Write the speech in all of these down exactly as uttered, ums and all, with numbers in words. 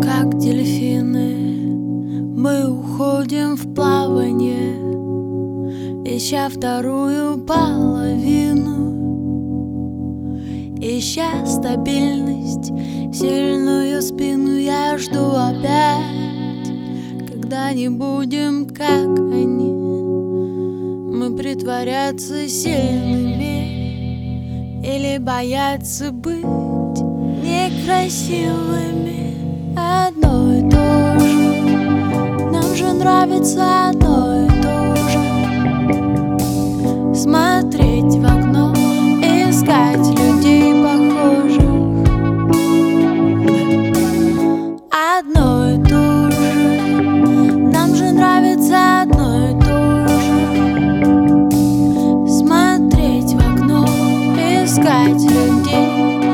Как дельфины мы уходим в плавание, ища вторую половину, ища стабильность, сильную спину. Я жду опять, когда не будем, как они, мы притворяться сильными или бояться быть некрасивыми. Одно и то же, нам же нравится одно и то же. Смотреть в окно, искать людей похожих. Одно и то же, нам же нравится одно и то же. Смотреть в окно, искать людей.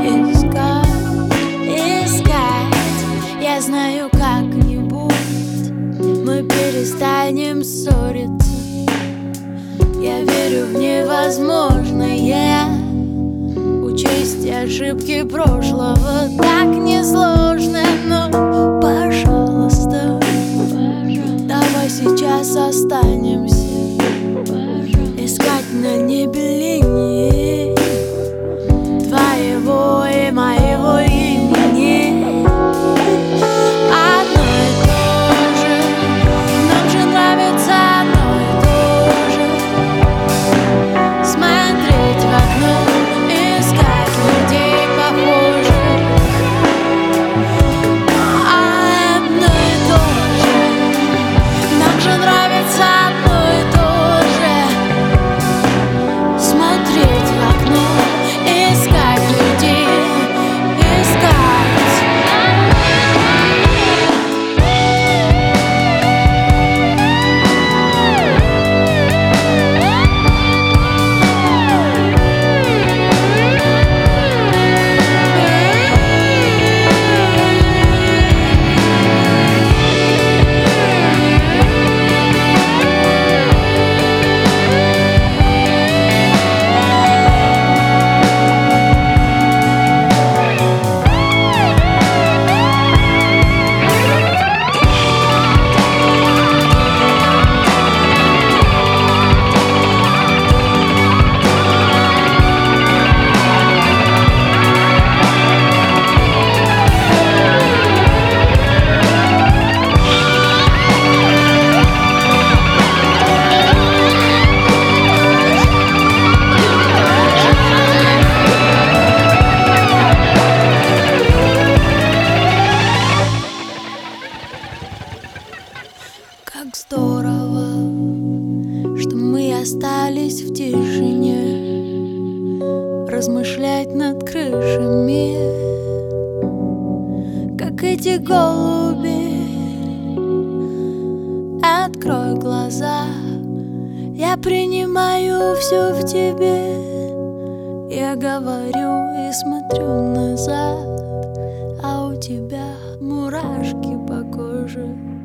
Я знаю, как-нибудь мы перестанем ссориться. Я верю в невозможное, учесть ошибки прошлого так несложно. Но, пожалуйста, давай сейчас останемся, искать на небе линии твоего и моего имени. Как здорово, что мы остались в тишине, размышлять над крышами, как эти голуби. Открой глаза, я принимаю все в тебе. Я говорю и смотрю назад, а у тебя мурашки по коже.